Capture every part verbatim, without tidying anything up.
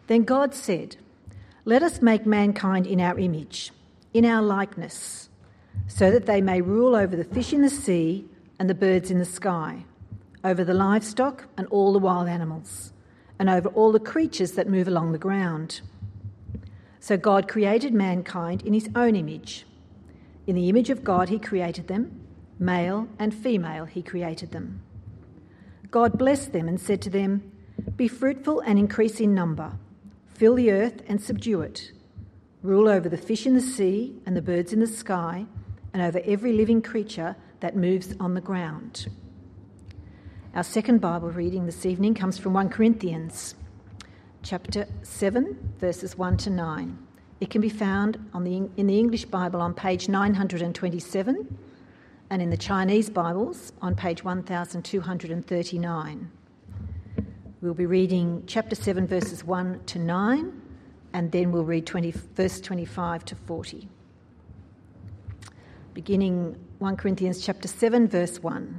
Then God said, "Let us make mankind in our image, in our likeness, so that they may rule over the fish in the sea and the birds in the sky, over the livestock and all the wild animals, and over all the creatures that move along the ground." So God created mankind in his own image. In the image of God he created them, male and female he created them. God blessed them and said to them, "Be fruitful and increase in number, fill the earth and subdue it, rule over the fish in the sea and the birds in the sky, and over every living creature that moves on the ground." Our second Bible reading this evening comes from First Corinthians chapter seven, verses one to nine. It can be found on the, in the English Bible on page nine hundred twenty-seven and in the Chinese Bibles on page one thousand two hundred thirty-nine. We'll be reading chapter seven, verses one to nine, and then we'll read twenty, verse twenty-five to forty. Beginning First Corinthians chapter seven, verse one.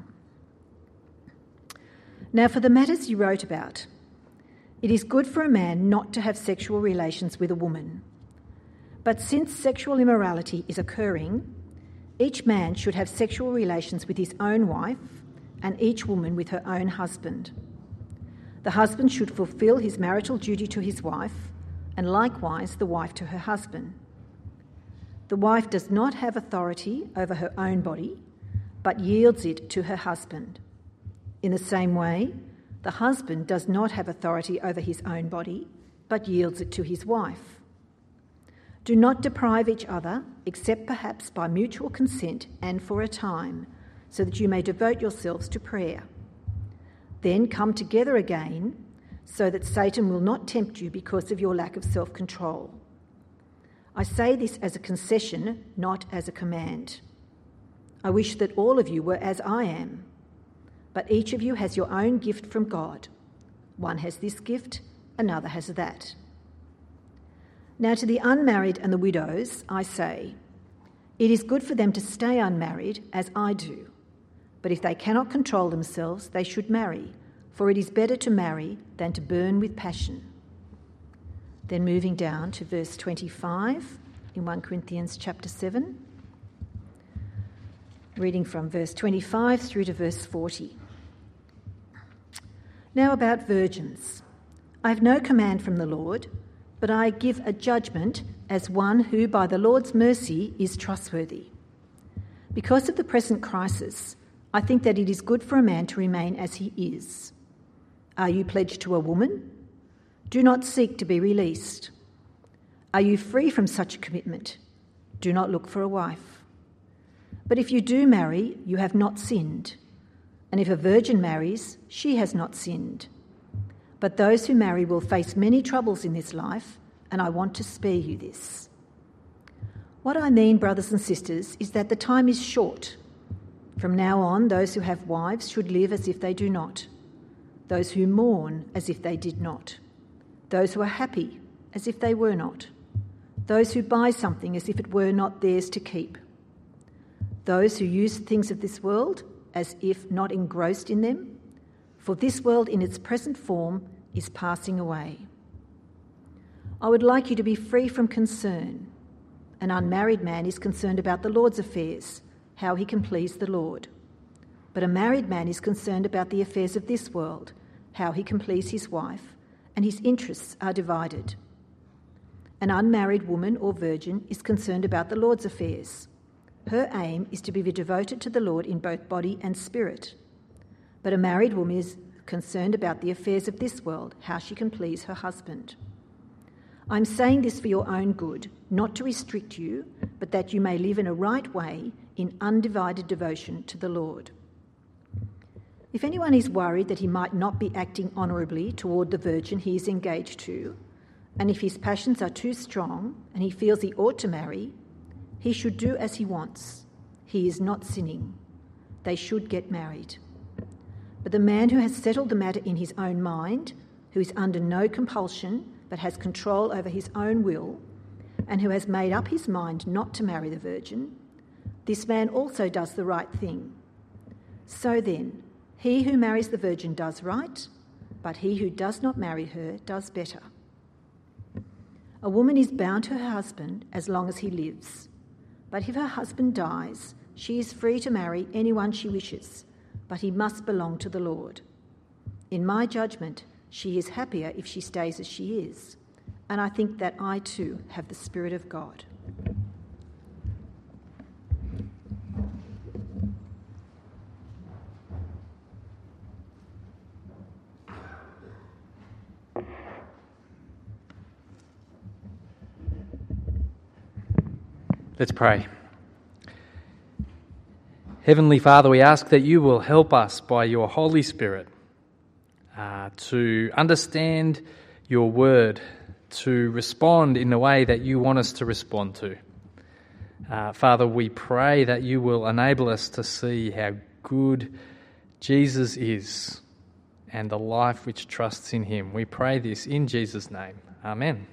"Now for the matters you wrote about, it is good for a man not to have sexual relations with a woman. But since sexual immorality is occurring, each man should have sexual relations with his own wife, and each woman with her own husband. The husband should fulfill his marital duty to his wife, and likewise the wife to her husband. The wife does not have authority over her own body, but yields it to her husband. In the same way, the husband does not have authority over his own body, but yields it to his wife. Do not deprive each other, except perhaps by mutual consent and for a time, so that you may devote yourselves to prayer. Then come together again, so that Satan will not tempt you because of your lack of self-control. I say this as a concession, not as a command. I wish that all of you were as I am. But each of you has your own gift from God. One has this gift, another has that. Now to the unmarried and the widows, I say, it is good for them to stay unmarried, as I do. But if they cannot control themselves, they should marry, for it is better to marry than to burn with passion." Then moving down to verse twenty-five in First Corinthians chapter seven, reading from verse twenty-five through to verse forty. "Now about virgins. I have no command from the Lord, but I give a judgment as one who by the Lord's mercy is trustworthy. Because of the present crisis, I think that it is good for a man to remain as he is. Are you pledged to a woman? Do not seek to be released. Are you free from such a commitment? Do not look for a wife. But if you do marry, you have not sinned. And if a virgin marries, she has not sinned. But those who marry will face many troubles in this life, and I want to spare you this. What I mean, brothers and sisters, is that the time is short. From now on, those who have wives should live as if they do not, those who mourn as if they did not, those who are happy as if they were not, those who buy something as if it were not theirs to keep, those who use things of this world as if not engrossed in them, for this world in its present form is passing away. I would like you to be free from concern. An unmarried man is concerned about the Lord's affairs, how he can please the Lord. But a married man is concerned about the affairs of this world, how he can please his wife, and his interests are divided. An unmarried woman or virgin is concerned about the Lord's affairs. Her aim is to be devoted to the Lord in both body and spirit. But a married woman is concerned about the affairs of this world, how she can please her husband. I'm saying this for your own good, not to restrict you, but that you may live in a right way in undivided devotion to the Lord. If anyone is worried that he might not be acting honourably toward the virgin he is engaged to, and if his passions are too strong and he feels he ought to marry, he should do as he wants. He is not sinning. They should get married. But the man who has settled the matter in his own mind, who is under no compulsion but has control over his own will, and who has made up his mind not to marry the virgin, this man also does the right thing. So then, he who marries the virgin does right, but he who does not marry her does better. A woman is bound to her husband as long as he lives. But if her husband dies, she is free to marry anyone she wishes, but he must belong to the Lord. In my judgment, she is happier if she stays as she is, and I think that I too have the Spirit of God. Let's pray. Heavenly Father, we ask that you will help us by your Holy Spirit uh, to understand your word, to respond in the way that you want us to respond to. Uh, Father, we pray that you will enable us to see how good Jesus is and the life which trusts in him. We pray this in Jesus' name. Amen.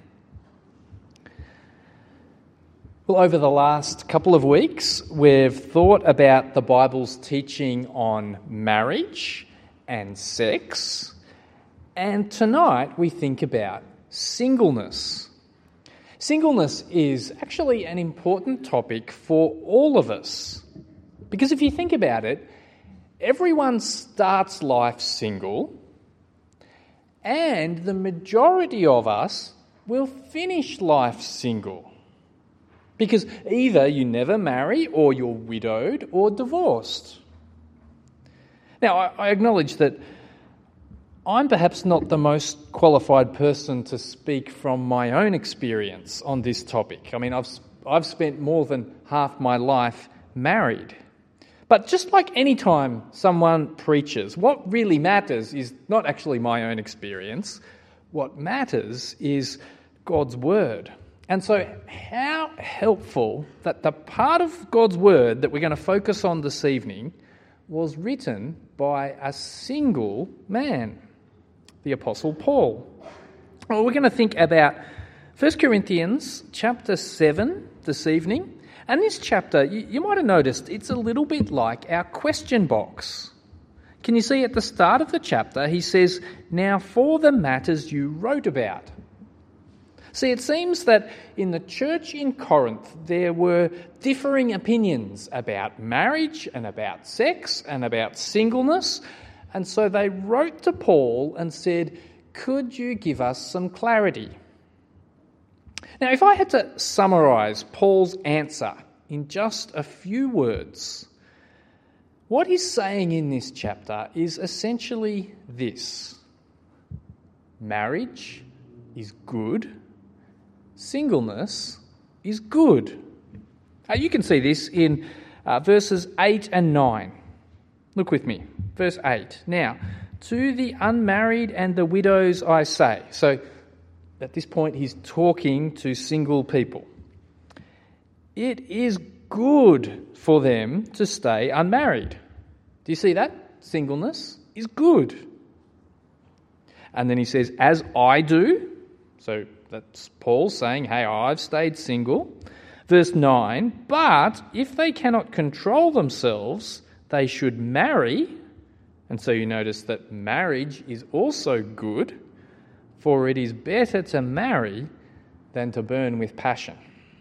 Well, over the last couple of weeks, we've thought about the Bible's teaching on marriage and sex, and tonight we think about singleness. Singleness is actually an important topic for all of us, because if you think about it, everyone starts life single, and the majority of us will finish life single. Because either you never marry, or you're widowed, or divorced. Now, I, I acknowledge that I'm perhaps not the most qualified person to speak from my own experience on this topic. I mean, I've I've spent more than half my life married. But just like any time someone preaches, what really matters is not actually my own experience. What matters is God's word. And so how helpful that the part of God's word that we're going to focus on this evening was written by a single man, the Apostle Paul. Well, we're going to think about First Corinthians chapter seven this evening. And this chapter, you, you might have noticed, it's a little bit like our question box. Can you see at the start of the chapter, he says, "Now for the matters you wrote about." See, it seems that in the church in Corinth, there were differing opinions about marriage and about sex and about singleness. And so they wrote to Paul and said, "Could you give us some clarity?" Now, if I had to summarise Paul's answer in just a few words, what he's saying in this chapter is essentially this: marriage is good. Singleness is good. Uh, you can see this in uh, verses eight and nine. Look with me. Verse eight. "Now, to the unmarried and the widows I say." So, at this point, he's talking to single people. "It is good for them to stay unmarried." Do you see that? Singleness is good. And then he says, "As I do." So, that's Paul saying, hey, I've stayed single. Verse nine, "But if they cannot control themselves, they should marry." And so you notice that marriage is also good, for it is better to marry than to burn with passion.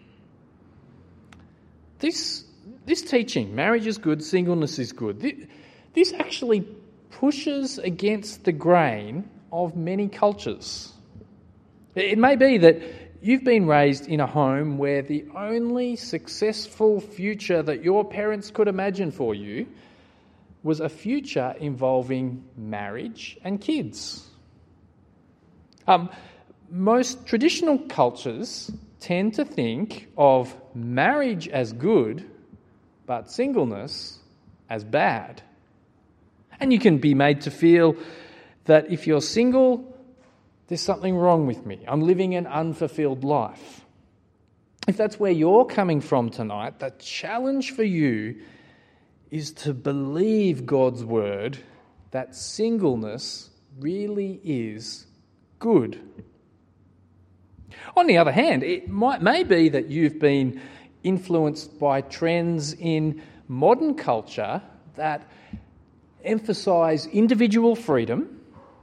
This, this teaching, marriage is good, singleness is good, this actually pushes against the grain of many cultures. It may be that you've been raised in a home where the only successful future that your parents could imagine for you was a future involving marriage and kids. Um, most traditional cultures tend to think of marriage as good, but singleness as bad. And you can be made to feel that if you're single, there's something wrong with me. I'm living an unfulfilled life. If that's where you're coming from tonight, the challenge for you is to believe God's word that singleness really is good. On the other hand, it might may be that you've been influenced by trends in modern culture that emphasise individual freedom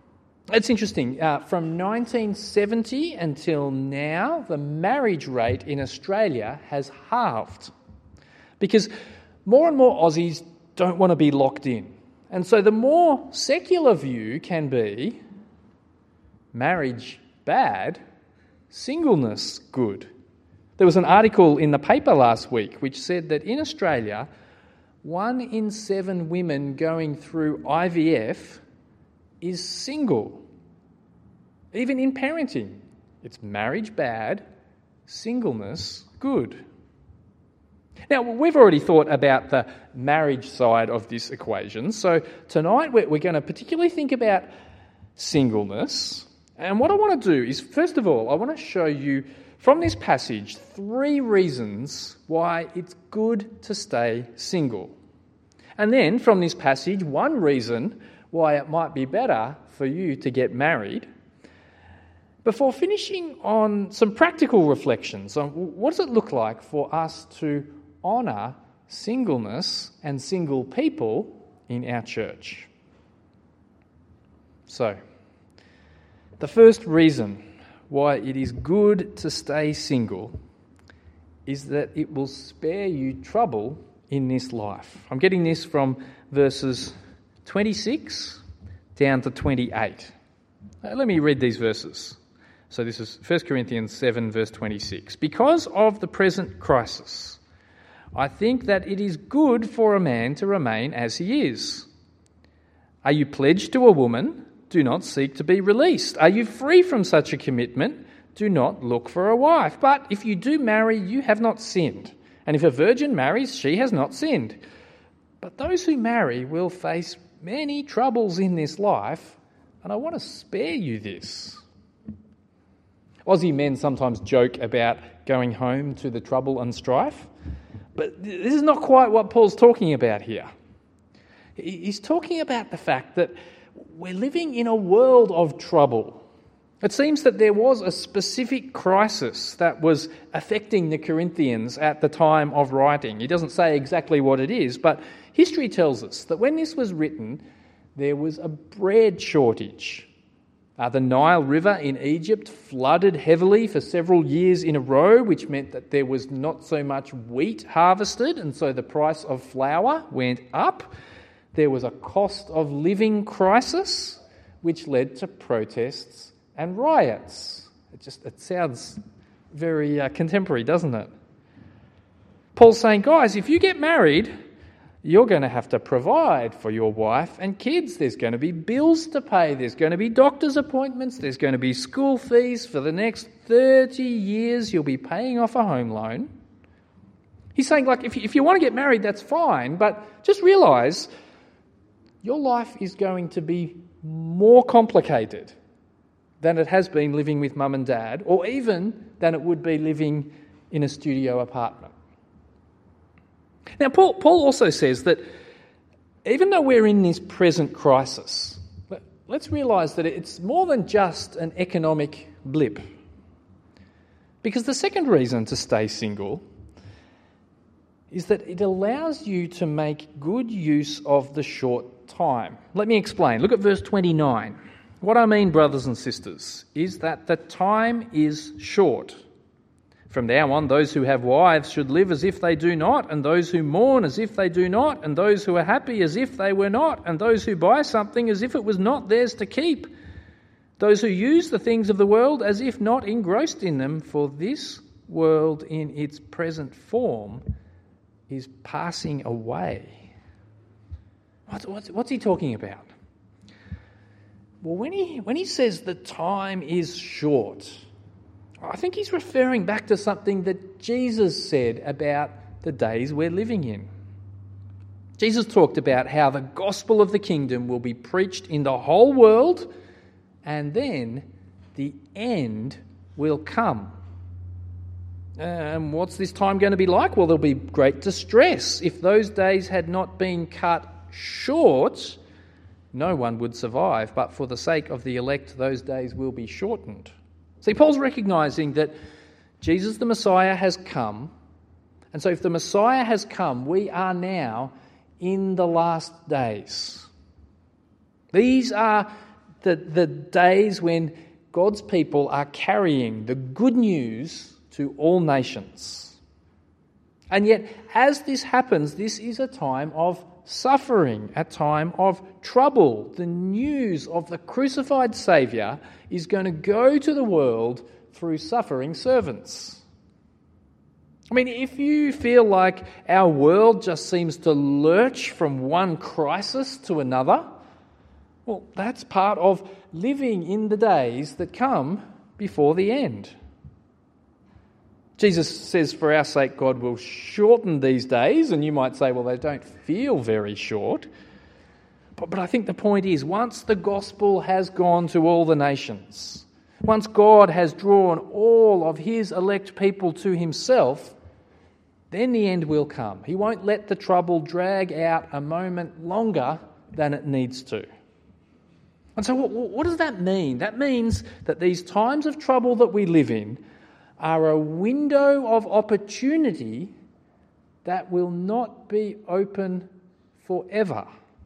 It's interesting. Uh, from nineteen seventy until now, the marriage rate in Australia has halved because more and more Aussies don't want to be locked in. And so the more secular view can be marriage bad, singleness good. There was an article in the paper last week which said that in Australia, one in seven women going through I V F is single. Even in parenting, it's marriage bad, singleness good. Now, we've already thought about the marriage side of this equation, so tonight we're, we're going to particularly think about singleness. And what I want to do is, first of all, I want to show you from this passage three reasons why it's good to stay single. And then from this passage, one reason why it might be better for you to get married, before finishing on some practical reflections on what does it look like for us to honour singleness and single people in our church. So, the first reason why it is good to stay single is that it will spare you trouble in this life. I'm getting this from verses twenty-six down to twenty-eight. Now, let me read these verses. So this is First Corinthians seven, verse twenty-six. Because of the present crisis, I think that it is good for a man to remain as he is. Are you pledged to a woman? Do not seek to be released. Are you free from such a commitment? Do not look for a wife. But if you do marry, you have not sinned. And if a virgin marries, she has not sinned. But those who marry will face many troubles in this life, and I want to spare you this. Aussie men sometimes joke about going home to the trouble and strife, but this is not quite what Paul's talking about here. He's talking about the fact that we're living in a world of trouble. It seems that there was a specific crisis that was affecting the Corinthians at the time of writing. He doesn't say exactly what it is, but history tells us that when this was written, there was a bread shortage. Uh, the Nile River in Egypt flooded heavily for several years in a row, which meant that there was not so much wheat harvested, and so the price of flour went up. There was a cost of living crisis, which led to protests and riots. It just it sounds very uh, contemporary, doesn't it? Paul's saying, guys, if you get married, you're going to have to provide for your wife and kids. There's going to be bills to pay. There's going to be doctor's appointments. There's going to be school fees. For the next thirty years, you'll be paying off a home loan. He's saying, like, if you, if you want to get married, that's fine, but just realise your life is going to be more complicated than it has been living with mum and dad, or even than it would be living in a studio apartment. Now, Paul, Paul also says that even though we're in this present crisis, let's realise that it's more than just an economic blip. Because the second reason to stay single is that it allows you to make good use of the short time. Let me explain. Look at verse twenty-nine. What I mean, brothers and sisters, is that the time is short. From now on, those who have wives should live as if they do not, and those who mourn as if they do not, and those who are happy as if they were not, and those who buy something as if it was not theirs to keep. Those who use the things of the world as if not engrossed in them, for this world in its present form is passing away. What's, what's, what's he talking about? Well, when he, when he says the time is short, I think he's referring back to something that Jesus said about the days we're living in. Jesus talked about how the gospel of the kingdom will be preached in the whole world, and then the end will come. And what's this time going to be like? Well, there'll be great distress. If those days had not been cut short, no one would survive, but for the sake of the elect, those days will be shortened. See, Paul's recognising that Jesus the Messiah has come, and so if the Messiah has come, we are now in the last days. These are The, the days when God's people are carrying the good news to all nations. And yet, as this happens, this is a time of suffering, a time of trouble. The news of the crucified Saviour is going to go to the world through suffering servants. I mean, if you feel like our world just seems to lurch from one crisis to another, well, that's part of living in the days that come before the end. Jesus says, for our sake, God will shorten these days, and you might say, well, they don't feel very short. But, but I think the point is, once the gospel has gone to all the nations, once God has drawn all of his elect people to himself, then the end will come. He won't let the trouble drag out a moment longer than it needs to. And so what, what does that mean? That means that these times of trouble that we live in are a window of opportunity that will not be open forever.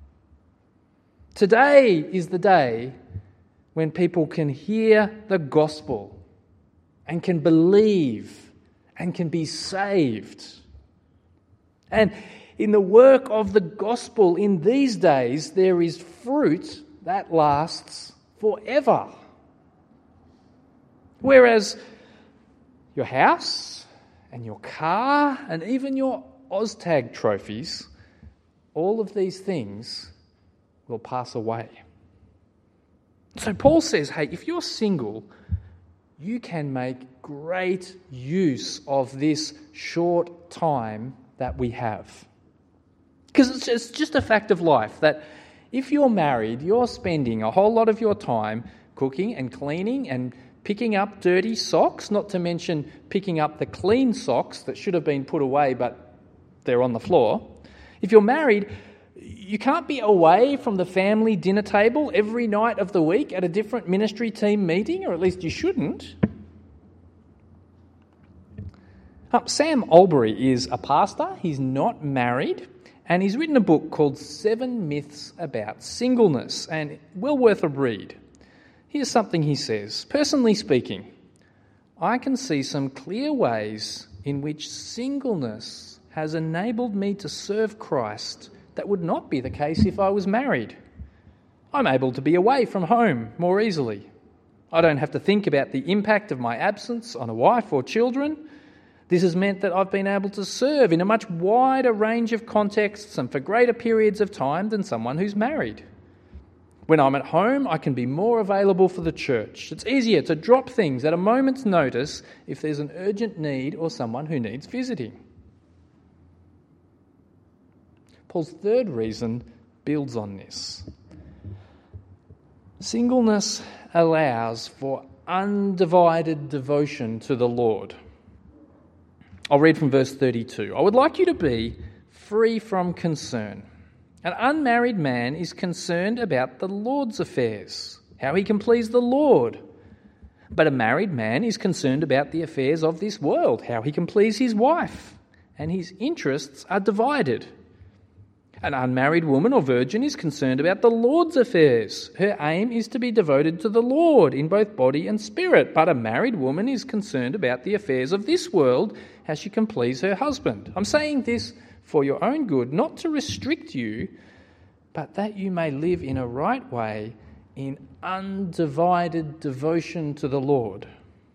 Today is the day when people can hear the gospel and can believe and can be saved. And in the work of the gospel in these days, there is fruit that lasts forever. Whereas your house and your car and even your OzTag trophies, all of these things will pass away. So Paul says, hey, if you're single, you can make great use of this short time that we have. Because it's just a fact of life that if you're married, you're spending a whole lot of your time cooking and cleaning and picking up dirty socks, not to mention picking up the clean socks that should have been put away but they're on the floor. If you're married, you can't be away from the family dinner table every night of the week at a different ministry team meeting, or at least you shouldn't. Uh, Sam Albury is a pastor. He's not married. And he's written a book called Seven Myths About Singleness, and well worth a read. Here's something he says. Personally speaking, I can see some clear ways in which singleness has enabled me to serve Christ that would not be the case if I was married. I'm able to be away from home more easily. I don't have to think about the impact of my absence on a wife or children. This has meant that I've been able to serve in a much wider range of contexts and for greater periods of time than someone who's married. When I'm at home, I can be more available for the church. It's easier to drop things at a moment's notice if there's an urgent need or someone who needs visiting. Paul's third reason builds on this. Singleness allows for undivided devotion to the Lord. I'll read from verse thirty-two. I would like you to be free from concern. An unmarried man is concerned about the Lord's affairs, how he can please the Lord. But a married man is concerned about the affairs of this world, how he can please his wife, and his interests are divided. An unmarried woman or virgin is concerned about the Lord's affairs. Her aim is to be devoted to the Lord in both body and spirit. But a married woman is concerned about the affairs of this world, how she can please her husband. I'm saying this for your own good, not to restrict you, but that you may live in a right way in undivided devotion to the Lord.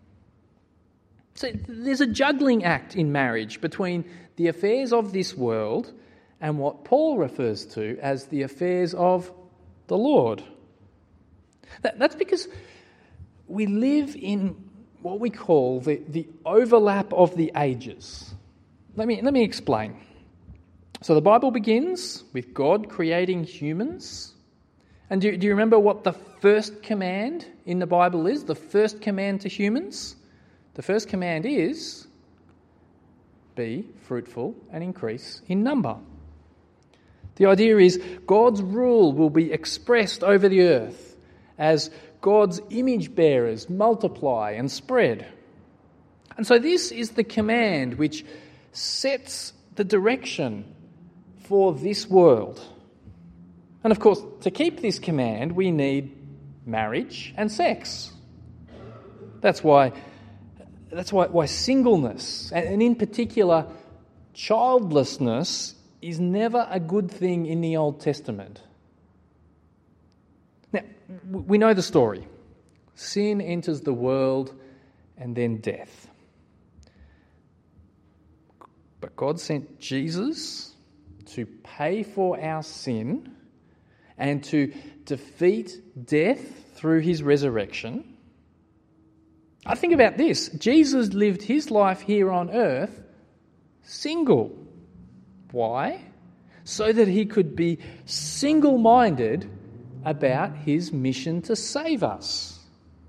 So there's a juggling act in marriage between the affairs of this world and what Paul refers to as the affairs of the Lord. That, that's because we live in what we call the, the overlap of the ages. Let me, let me explain. So the Bible begins with God creating humans. And do, do you remember what the first command in the Bible is? The first command to humans? The first command is, be fruitful and increase in number. The idea is God's rule will be expressed over the earth as God's image bearers multiply and spread. And so this is the command which sets the direction for this world. And of course, to keep this command, we need marriage and sex. That's why, that's why, why singleness, and in particular childlessness, is never a good thing in the Old Testament. Now, we know the story. Sin enters the world and then death. But God sent Jesus to pay for our sin and to defeat death through his resurrection. I think about this. Jesus lived his life here on earth single. Why? So that he could be single-minded about his mission to save us.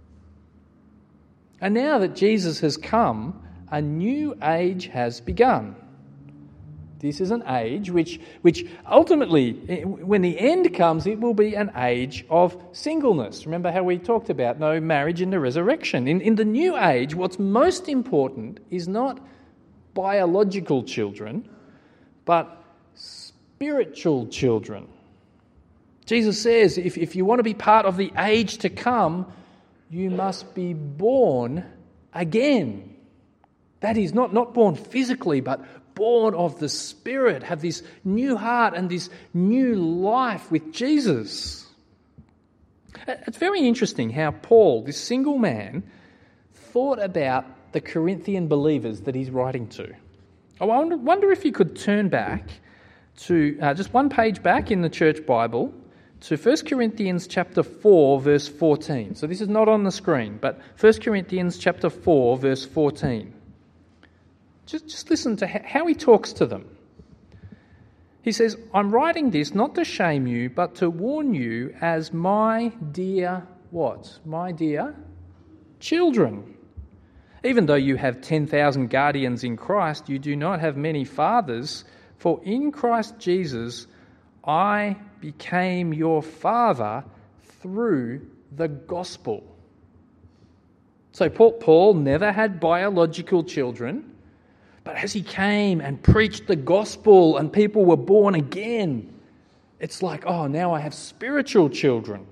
And now that Jesus has come, a new age has begun. This is an age which, which ultimately, when the end comes, it will be an age of singleness. Remember how we talked about no marriage in the resurrection. In, in the new age, what's most important is not biological children, but spiritual children. Jesus says, if, if you want to be part of the age to come, you must be born again. That is, not, not born physically, but born of the Spirit, have this new heart and this new life with Jesus. It's very interesting how Paul, this single man, thought about the Corinthian believers that he's writing to. I wonder, wonder if you could turn back to uh, just one page back in the church Bible to First Corinthians chapter four, verse fourteen. So this is not on the screen, but First Corinthians chapter four, verse fourteen. Just, just listen to how he talks to them. He says, I'm writing this not to shame you, but to warn you as my dear, what? My dear children. Even though you have ten thousand guardians in Christ, you do not have many fathers, for in Christ Jesus I became your father through the gospel. So Paul, Paul never had biological children, but as he came and preached the gospel and people were born again, it's like, oh, now I have spiritual children.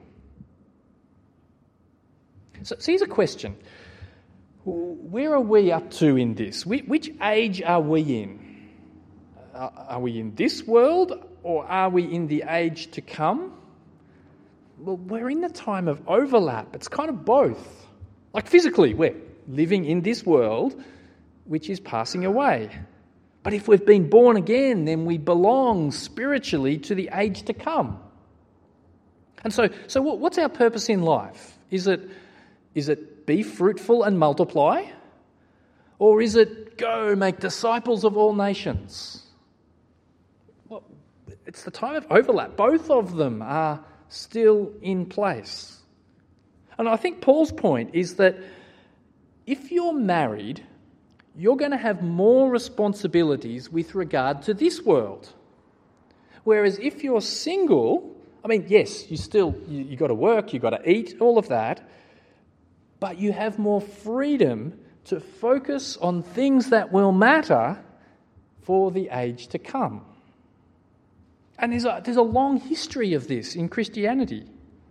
So, so here's a question. Where are we up to in this? Which age are we in? Are we in this world or are we in the age to come? Well, we're in the time of overlap. It's kind of both. Like physically, we're living in this world which is passing away. But if we've been born again, then we belong spiritually to the age to come. And so, so what's our purpose in life? Is it, is it be fruitful and multiply? Or is it go make disciples of all nations? Well, it's the time of overlap. Both of them are still in place. And I think Paul's point is that if you're married, you're going to have more responsibilities with regard to this world. Whereas if you're single, I mean, yes, you still, you, you got to work, you got to eat, all of that, but you have more freedom to focus on things that will matter for the age to come. And there's a, there's a long history of this in Christianity.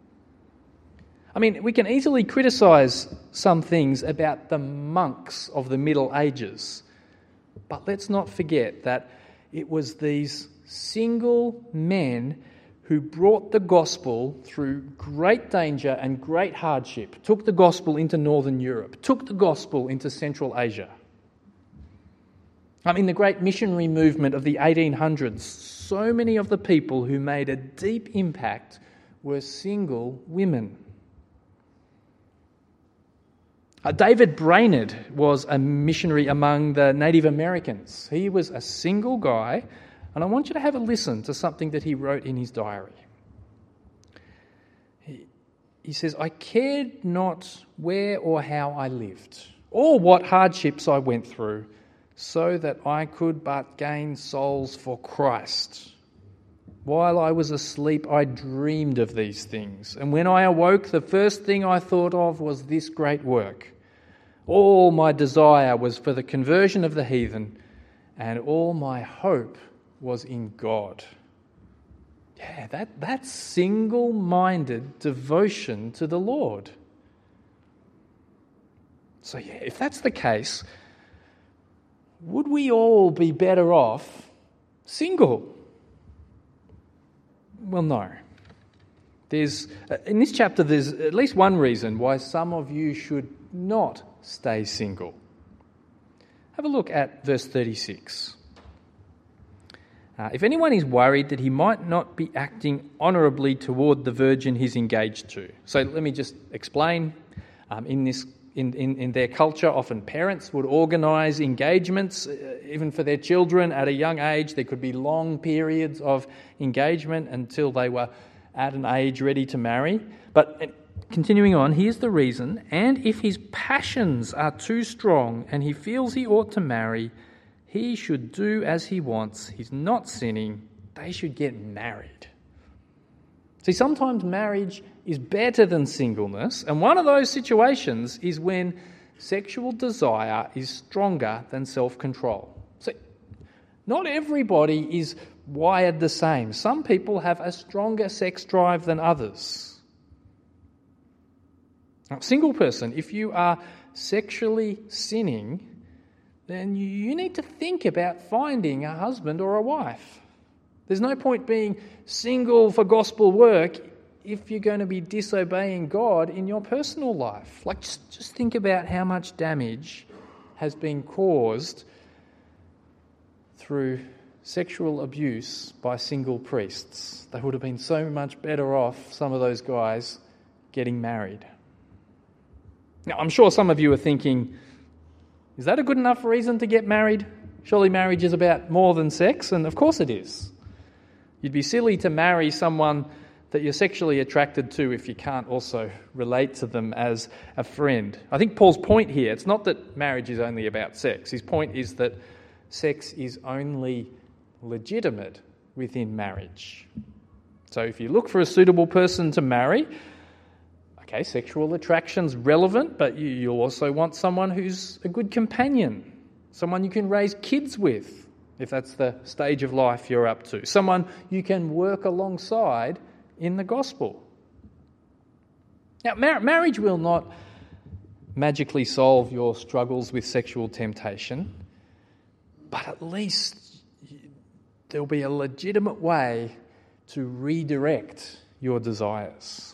I mean, we can easily criticise some things about the monks of the Middle Ages, but let's not forget that it was these single men who brought the gospel through great danger and great hardship, took the gospel into Northern Europe, took the gospel into Central Asia. I mean, the great missionary movement of the eighteen hundreds, so many of the people who made a deep impact were single women. Uh, David Brainerd was a missionary among the Native Americans. He was a single guy, and I want you to have a listen to something that he wrote in his diary. He, he says, I cared not where or how I lived, or what hardships I went through, so that I could but gain souls for Christ. While I was asleep, I dreamed of these things, and when I awoke, the first thing I thought of was this great work. All my desire was for the conversion of the heathen, and all my hope was in God. Yeah, that, that's single-minded devotion to the Lord. So yeah, if that's the case, would we all be better off single? Well, no. There's in this chapter, there's at least one reason why some of you should not stay single. Have a look at verse thirty-six. Uh, if anyone is worried that he might not be acting honourably toward the virgin he's engaged to. So let me just explain. Um, in this, in, in, in their culture, often parents would organise engagements, uh, even for their children at a young age. There could be long periods of engagement until they were at an age ready to marry. But uh, continuing on, here's the reason. And if his passions are too strong and he feels he ought to marry, he should do as he wants. He's not sinning. They should get married. See, sometimes marriage is better than singleness, and one of those situations is when sexual desire is stronger than self-control. So, not everybody is wired the same. Some people have a stronger sex drive than others. Now, single person, if you are sexually sinning, then you need to think about finding a husband or a wife. There's no point being single for gospel work if you're going to be disobeying God in your personal life. Like, just, just think about how much damage has been caused through sexual abuse by single priests. They would have been so much better off, some of those guys, getting married. Now, I'm sure some of you are thinking, is that a good enough reason to get married? Surely marriage is about more than sex, and of course it is. You'd be silly to marry someone that you're sexually attracted to if you can't also relate to them as a friend. I think Paul's point here, it's not that marriage is only about sex. His point is that sex is only legitimate within marriage. So if you look for a suitable person to marry, okay, sexual attraction's relevant, but you, you'll also want someone who's a good companion, someone you can raise kids with, if that's the stage of life you're up to, someone you can work alongside in the gospel. Now, mar- marriage will not magically solve your struggles with sexual temptation, but at least there'll be a legitimate way to redirect your desires.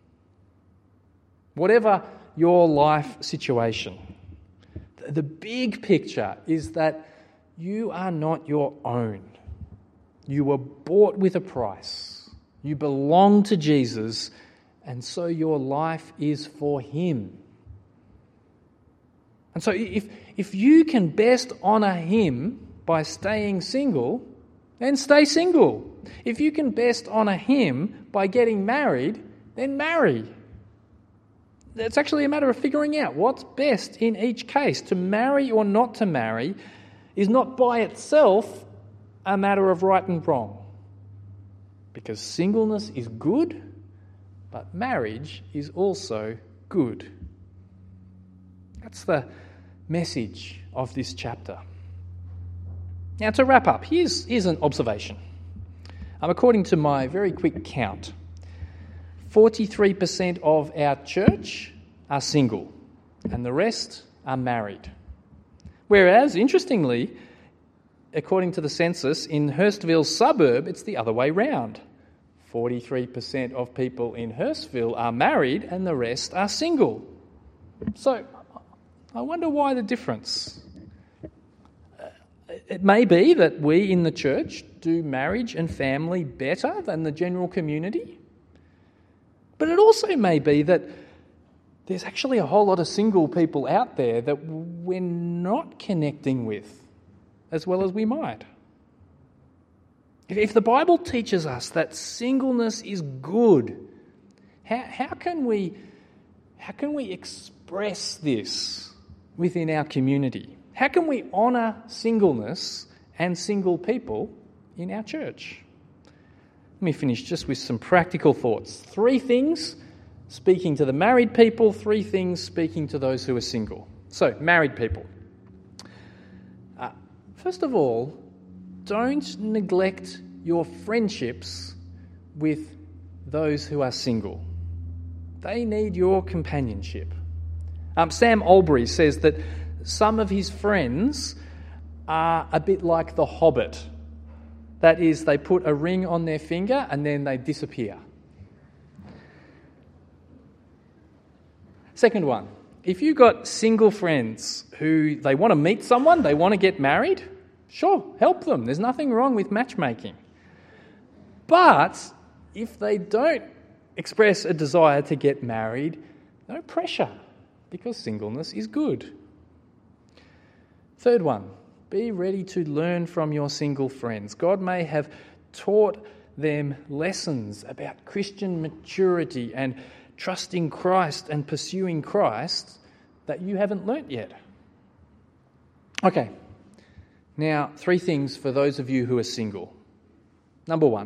Whatever your life situation, the big picture is that you are not your own. You were bought with a price. You belong to Jesus, and so your life is for Him. And so if, if you can best honour Him by staying single, then stay single. If you can best honour Him by getting married, then marry. It's actually a matter of figuring out what's best in each case. To marry or not to marry is not by itself a matter of right and wrong. Because singleness is good, but marriage is also good. That's the message of this chapter. Now, to wrap up, here's, here's an observation. Um, according to my very quick count, forty-three percent of our church are single, and the rest are married. Whereas, interestingly, according to the census, in Hurstville suburb, it's the other way round. forty-three percent of people in Hurstville are married and the rest are single. So, I wonder why the difference. It may be that we in the church do marriage and family better than the general community. But it also may be that there's actually a whole lot of single people out there that we're not connecting with as well as we might. If the Bible teaches us that singleness is good, how, how can we how can we express this within our community? How can we honour singleness and single people in our church? Let me finish just with some practical thoughts. Three things speaking to the married people, three things speaking to those who are single. So, married people. Uh, first of all, don't neglect your friendships with those who are single. They need your companionship. Um, Sam Albury says that some of his friends are a bit like the Hobbit. That is, they put a ring on their finger and then they disappear. Second one, if you've got single friends who they want to meet someone, they want to get married, sure, help them. There's nothing wrong with matchmaking. But if they don't express a desire to get married, no pressure, because singleness is good. Third one, be ready to learn from your single friends. God may have taught them lessons about Christian maturity and trusting Christ and pursuing Christ that you haven't learnt yet. Okay, now three things for those of you who are single. Number one,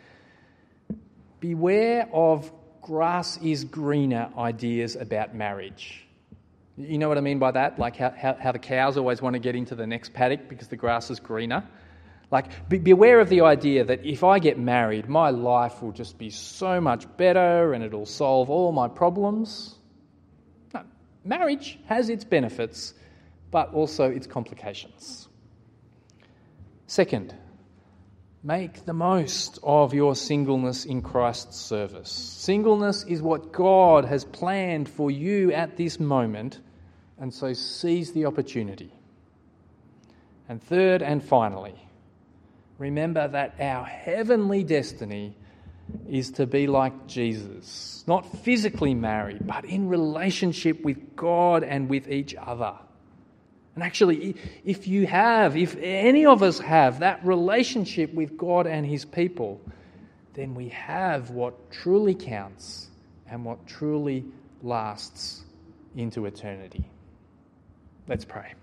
beware of grass is greener ideas about marriage. You know what I mean by that? Like how, how, how the cows always want to get into the next paddock because the grass is greener. Like, be, beware of the idea that if I get married, my life will just be so much better and it'll solve all my problems. No, marriage has its benefits, but also its complications. Second, make the most of your singleness in Christ's service. Singleness is what God has planned for you at this moment, and so seize the opportunity. And third and finally, remember that our heavenly destiny is to be like Jesus, not physically married, but in relationship with God and with each other. And actually, if you have, if any of us have that relationship with God and his people, then we have what truly counts and what truly lasts into eternity. Let's pray.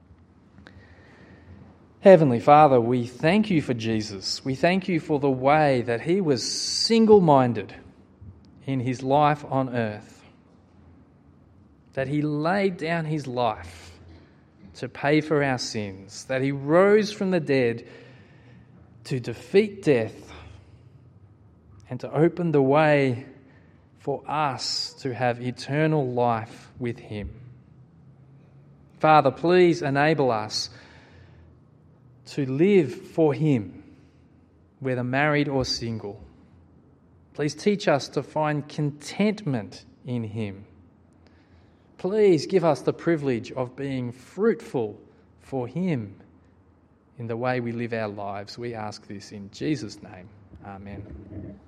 Heavenly Father, we thank you for Jesus. We thank you for the way that he was single-minded in his life on earth, that he laid down his life to pay for our sins, that he rose from the dead to defeat death and to open the way for us to have eternal life with him. Father, please enable us to live for him, whether married or single. Please teach us to find contentment in him. Please give us the privilege of being fruitful for him in the way we live our lives. We ask this in Jesus' name. Amen.